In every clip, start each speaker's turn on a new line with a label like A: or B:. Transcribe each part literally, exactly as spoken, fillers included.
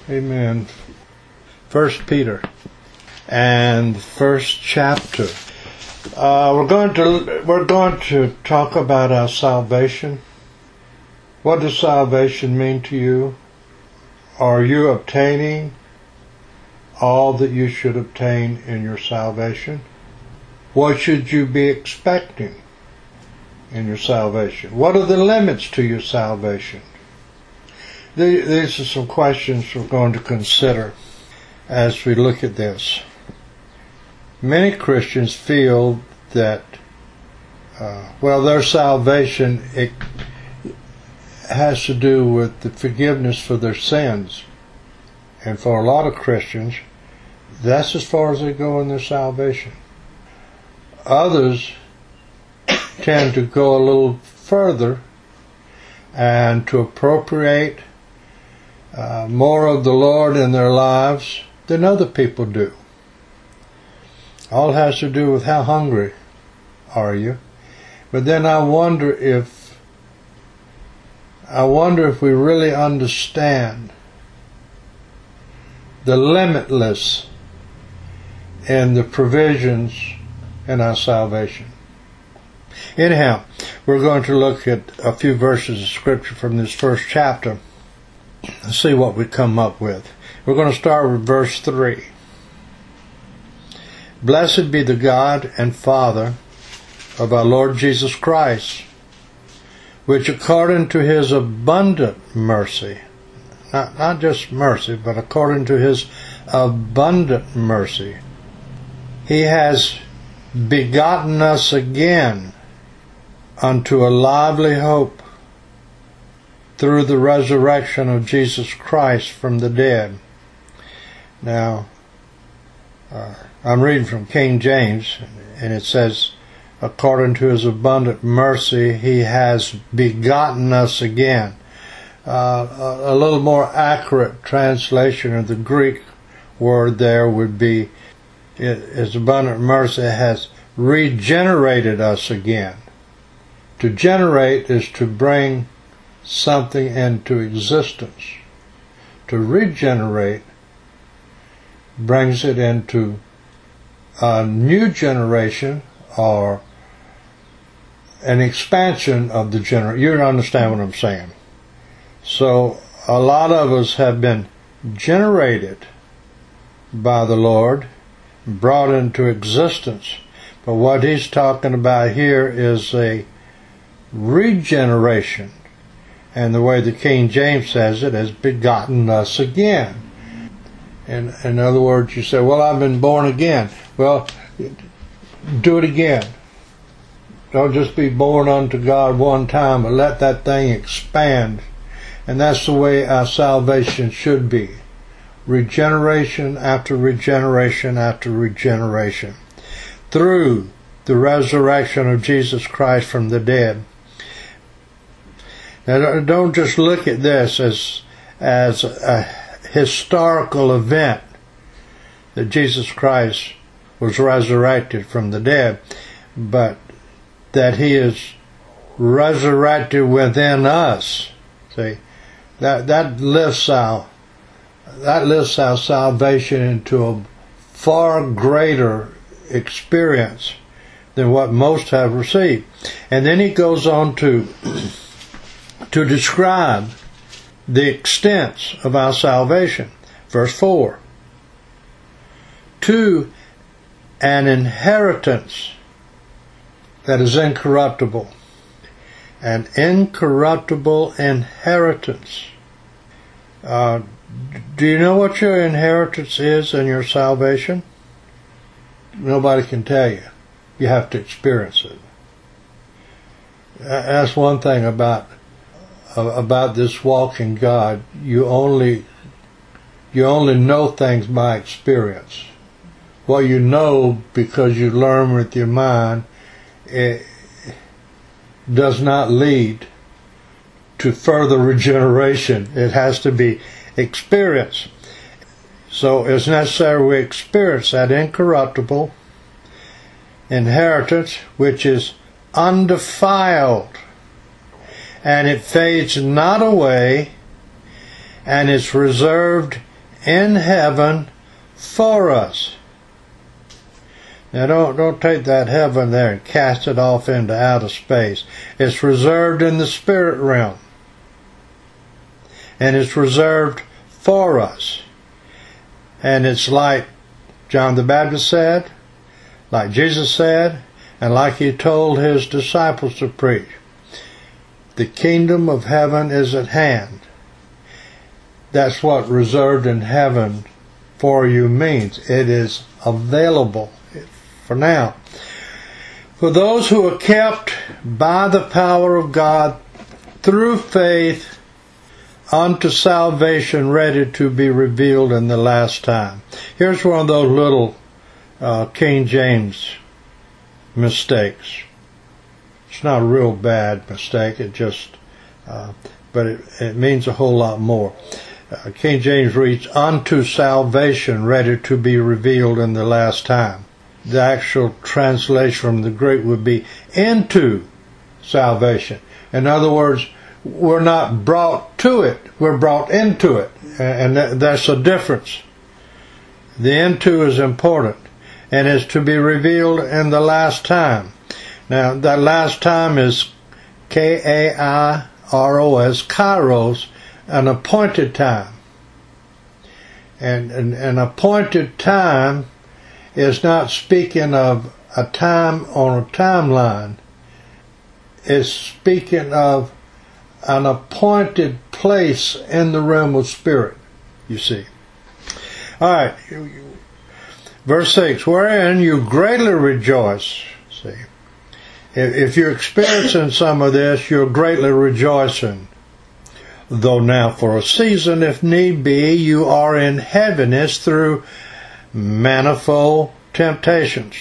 A: Amen. First Peter and first chapter. Uh, we're going to we're going to talk about our salvation. What does salvation mean to you? Are you obtaining all that you should obtain in your salvation? What should you be expecting in your salvation? What are the limits to your salvation? These are some questions we're going to consider as we look at this. Many Christians feel that, uh, well, their salvation it has to do with the forgiveness for their sins. And for a lot of Christians, that's as far as they go in their salvation. Others tend to go a little further and to appropriate uh, more of the Lord in their lives than other people do. All has to do with how hungry are you. But then I wonder if I wonder if we really understand the limitless in the provisions in our salvation. Anyhow, we're going to look at a few verses of Scripture from this first chapter and see what we come up with. We're going to start with verse three. Blessed be the God and Father of our Lord Jesus Christ, which according to His abundant mercy, not, not just mercy, but according to His abundant mercy, He has begotten us again unto a lively hope through the resurrection of Jesus Christ from the dead. Now, uh, I'm reading from King James, and it says, according to His abundant mercy, He has begotten us again. Uh, a, a little more accurate translation of the Greek word there would be, His abundant mercy has regenerated us again. To generate is to bring something into existence. To regenerate brings it into a new generation or an expansion of the generation. You understand what I'm saying. So a lot of us have been generated by the Lord, brought into existence. But what He's talking about here is a regeneration. And the way the King James says it, has begotten us again. And in other words, you say, well, I've been born again. Well, do it again. Don't just be born unto God one time, but let that thing expand. And that's the way our salvation should be. Regeneration after regeneration after regeneration. Through the resurrection of Jesus Christ from the dead. Now, don't just look at this as as a historical event that Jesus Christ was resurrected from the dead, but that He is resurrected within us. See, that that lifts our that lifts our salvation into a far greater experience than what most have received. And then he goes on to to describe the extent of our salvation. Verse four. To an inheritance that is incorruptible. An incorruptible inheritance. Uh, do you know what your inheritance is in your salvation? Nobody can tell you. You have to experience it. That's one thing about about this walk in God. You only you only know things by experience. What you know because you learn with your mind, it does not lead to further regeneration. It has to be experienced. So it's necessary we experience that incorruptible inheritance which is undefiled, and it fades not away, and is reserved in heaven for us. Now don't, don't take that heaven there and cast it off into outer space. It's reserved in the spirit realm. And it's reserved for us. And it's like John the Baptist said, like Jesus said, and like he told his disciples to preach. The kingdom of heaven is at hand. That's what reserved in heaven for you means. It is available for now. For those who are kept by the power of God through faith unto salvation, ready to be revealed in the last time. Here's one of those little uh, King James mistakes. It's not a real bad mistake. It just, uh, but it, it means a whole lot more. Uh, King James reads, unto salvation, ready to be revealed in the last time. The actual translation from the Greek would be into salvation. In other words, we're not brought to it, we're brought into it. And that, that's a difference. The into is important, and is to be revealed in the last time. Now, that last time is K A I R O S, Kairos, an appointed time. And an, an appointed time is not speaking of a time on a timeline. It's speaking of an appointed place in the realm of spirit, you see. Alright, verse six, wherein you greatly rejoice. See, if you're experiencing some of this, you're greatly rejoicing. Though now for a season, if need be, you are in heaviness through manifold temptations.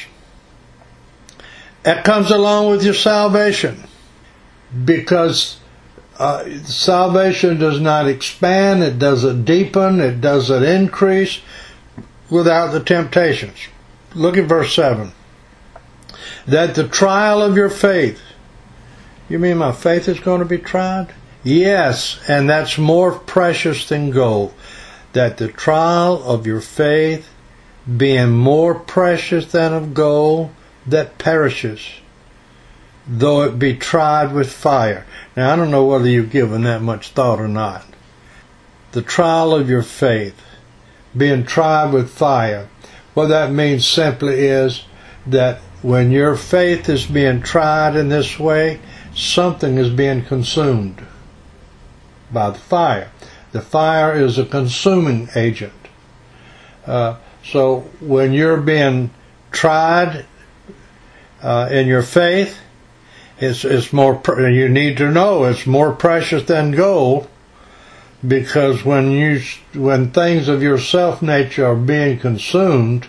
A: That comes along with your salvation, because uh, salvation does not expand, it doesn't deepen, it doesn't increase without the temptations. Look at verse seven. That the trial of your faith, you mean my faith is going to be tried? Yes, and that's more precious than gold. That the trial of your faith, being more precious than of gold that perishes, though it be tried with fire. Now, I don't know whether you've given that much thought or not. The trial of your faith, being tried with fire, what that means simply is that when your faith is being tried in this way, something is being consumed by the fire. The fire is a consuming agent. Uh, so when you're being tried uh, in your faith, it's, it's more. Pre- you need to know it's more precious than gold, because when you when things of your self nature are being consumed,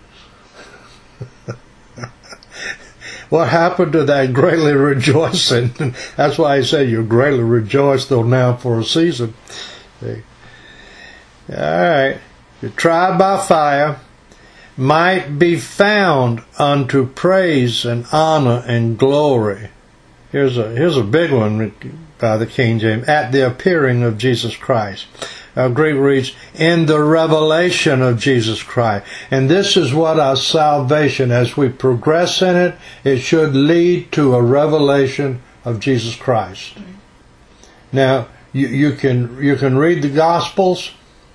A: what happened to that greatly rejoicing? That's why I say you greatly rejoice, though now for a season. See? All right. You're tried by fire, might be found unto praise and honor and glory. Here's a here's a big one by the King James. At the appearing of Jesus Christ. Our Greek reads, in the revelation of Jesus Christ. And this is what our salvation, as we progress in it, it should lead to a revelation of Jesus Christ. Now, you, you can you can read the Gospels,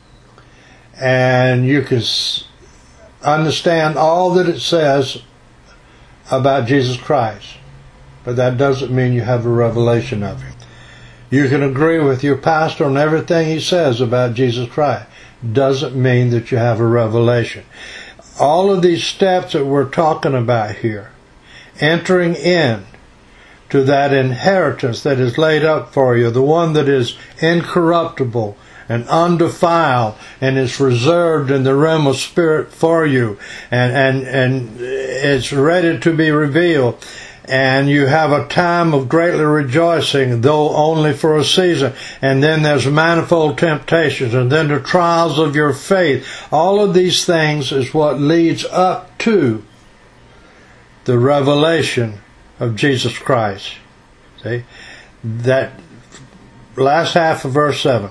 A: and you can understand all that it says about Jesus Christ. But that doesn't mean you have a revelation of Him. You can agree with your pastor on everything he says about Jesus Christ. Doesn't mean that you have a revelation. All of these steps that we're talking about here, entering in to that inheritance that is laid up for you, the one that is incorruptible and undefiled and is reserved in the realm of spirit for you, and, and, and it's ready to be revealed. And you have a time of greatly rejoicing, though only for a season. And then there's manifold temptations, and then the trials of your faith. All of these things is what leads up to the revelation of Jesus Christ. See? That last half of verse seven.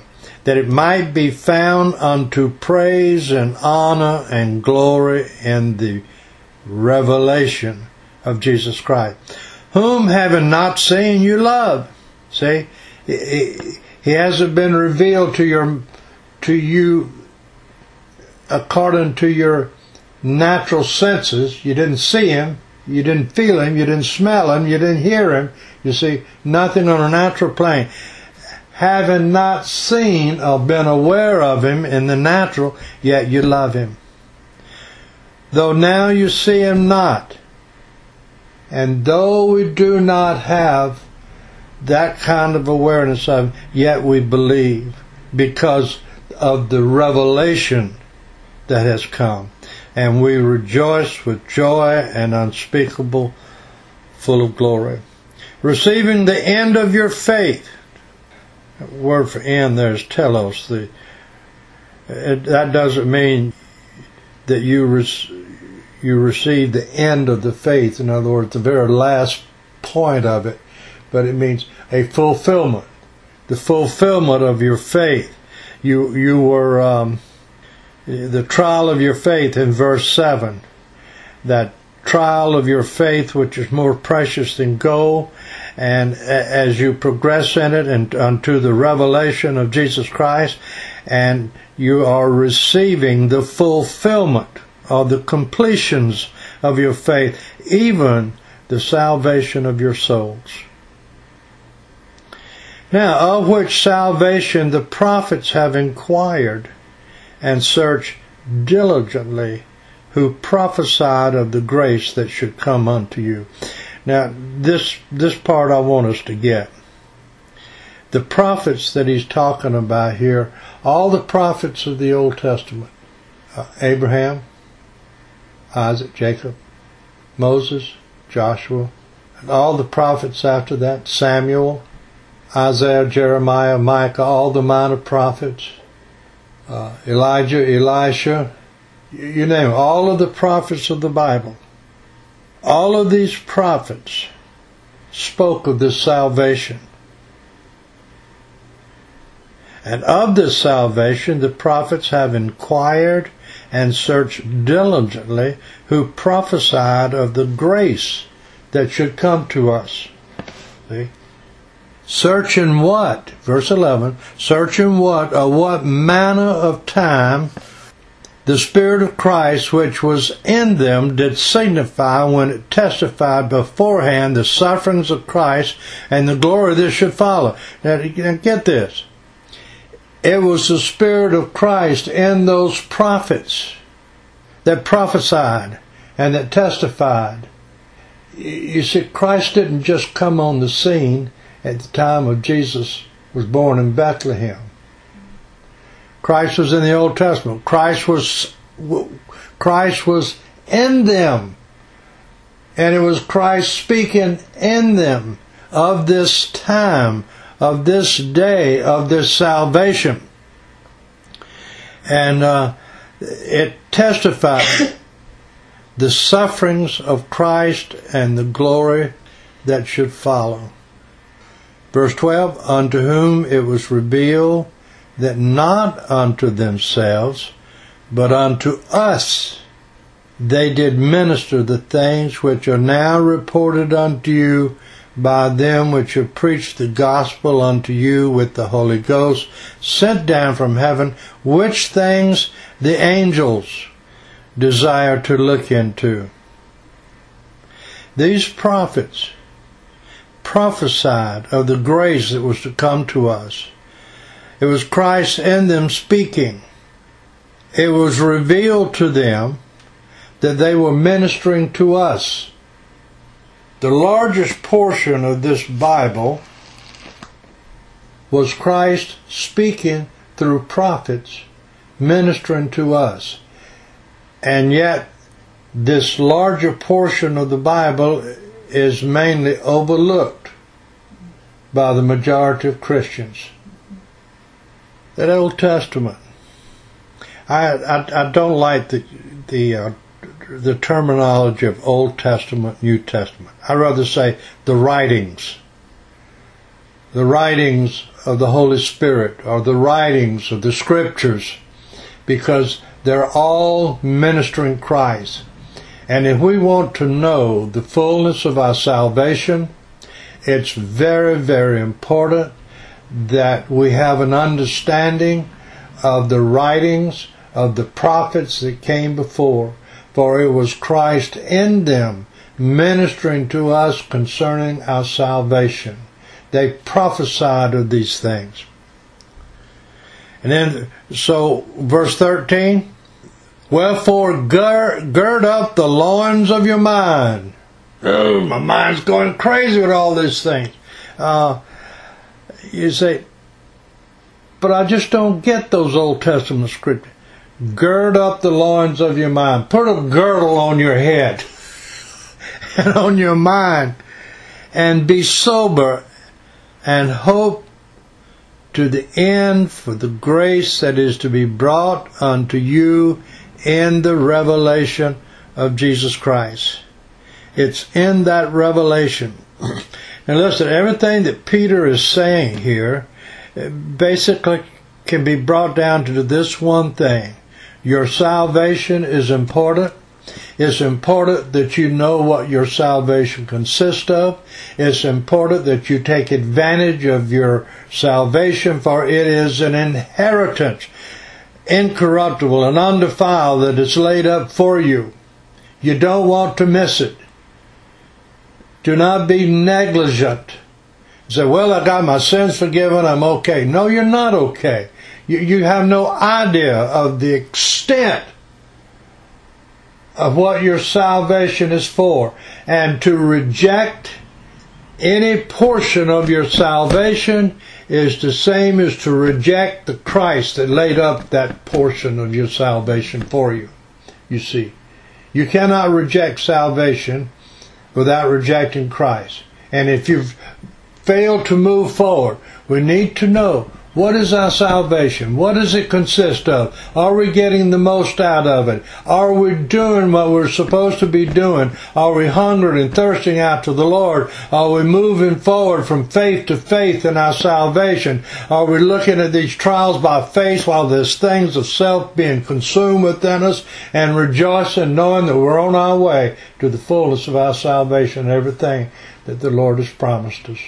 A: that it might be found unto praise and honor and glory in the revelation of Jesus Christ, whom having not seen you love. See, he hasn't been revealed to your to you according to your natural senses. You didn't see him, you didn't feel him, you didn't smell him, you didn't hear him. You see, nothing on a natural plane. Having not seen or been aware of him in the natural, yet you love him. Though now you see him not, and though we do not have that kind of awareness of him, yet we believe because of the revelation that has come. And we rejoice with joy and unspeakable, full of glory. Receiving the end of your faith. The word for end there is telos. The, it, that doesn't mean that you, res, you receive the end of the faith. In other words, the very last point of it. But it means a fulfillment. The fulfillment of your faith. You, you were... Um, the trial of your faith in verse seven, that trial of your faith which is more precious than gold, and as you progress in it and unto the revelation of Jesus Christ, and you are receiving the fulfillment of the completions of your faith, even the salvation of your souls. Now, of which salvation the prophets have inquired and search diligently, who prophesied of the grace that should come unto you. Now, this this part I want us to get. The prophets that he's talking about here, all the prophets of the Old Testament, uh, Abraham, Isaac, Jacob, Moses, Joshua, and all the prophets after that, Samuel, Isaiah, Jeremiah, Micah, all the minor prophets, Uh, Elijah, Elisha, you name it, all of the prophets of the Bible. All of these prophets spoke of this salvation. And of this salvation the prophets have inquired and searched diligently, who prophesied of the grace that should come to us. See? Searching what? Verse eleven. Searching what? Or what manner of time the Spirit of Christ which was in them did signify when it testified beforehand the sufferings of Christ and the glory that should follow. Now, get this. It was the Spirit of Christ in those prophets that prophesied and that testified. You see, Christ didn't just come on the scene at the time of Jesus was born in Bethlehem. Christ was in the Old Testament. Christ was Christ was in them. And it was Christ speaking in them of this time, of this day, of this salvation. And uh, it testified the sufferings of Christ and the glory that should follow. Verse twelve, unto whom it was revealed that not unto themselves, but unto us they did minister the things which are now reported unto you by them which have preached the gospel unto you with the Holy Ghost, sent down from heaven, which things the angels desire to look into. These prophets prophesied of the grace that was to come to us. It was Christ in them speaking. It was revealed to them that they were ministering to us. The largest portion of this Bible was Christ speaking through prophets, ministering to us. And yet, this larger portion of the Bible is mainly overlooked by the majority of Christians. That Old Testament. I I, I don't like the the uh, the terminology of Old Testament, New Testament. I'd rather say the writings. The writings of the Holy Spirit, or the writings of the Scriptures, because they're all ministering Christ. And if we want to know the fullness of our salvation, it's very, very important that we have an understanding of the writings of the prophets that came before, for it was Christ in them ministering to us concerning our salvation. They prophesied of these things. And then, so, verse thirteen, wherefore gird, gird up the loins of your mind. Oh, my mind's going crazy with all these things. Uh, you say, but I just don't get those Old Testament scriptures. Gird up the loins of your mind. Put a girdle on your head and on your mind, and be sober, and hope to the end for the grace that is to be brought unto you in the revelation of Jesus Christ. It's in that revelation. Now listen, everything that Peter is saying here basically can be brought down to this one thing. Your salvation is important. It's important that you know what your salvation consists of. It's important that you take advantage of your salvation, for it is an inheritance, incorruptible and undefiled, that is laid up for you. You don't want to miss it. Do not be negligent. Say, well, I got my sins forgiven, I'm okay. No, you're not okay. You, you have no idea of the extent of what your salvation is for. And to reject any portion of your salvation is the same as to reject the Christ that laid up that portion of your salvation for you. You see, you cannot reject salvation without rejecting Christ. And if you've failed to move forward, we need to know, what is our salvation? What does it consist of? Are we getting the most out of it? Are we doing what we're supposed to be doing? Are we hungering and thirsting after the Lord? Are we moving forward from faith to faith in our salvation? Are we looking at these trials by faith while there's things of self being consumed within us, and rejoicing knowing that we're on our way to the fullness of our salvation and everything that the Lord has promised us?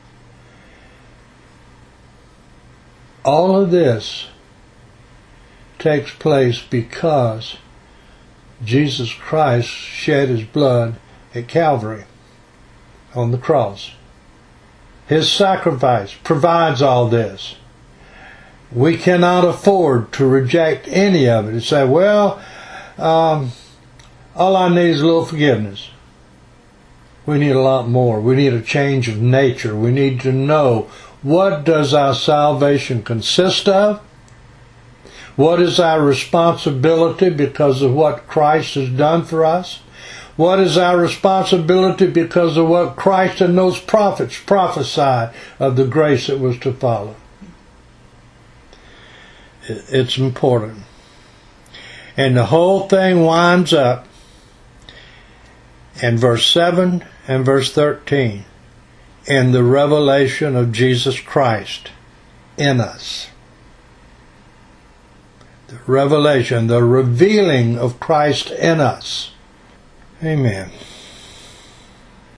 A: All of this takes place because Jesus Christ shed His blood at Calvary on the cross. His sacrifice provides all this. We cannot afford to reject any of it and say, well, um, all I need is a little forgiveness. We need a lot more. We need a change of nature. We need to know, what does our salvation consist of? What is our responsibility because of what Christ has done for us? What is our responsibility because of what Christ and those prophets prophesied of the grace that was to follow? It's important. And the whole thing winds up in verse seven and verse thirteen. In the revelation of Jesus Christ in us. The revelation, the revealing of Christ in us. Amen.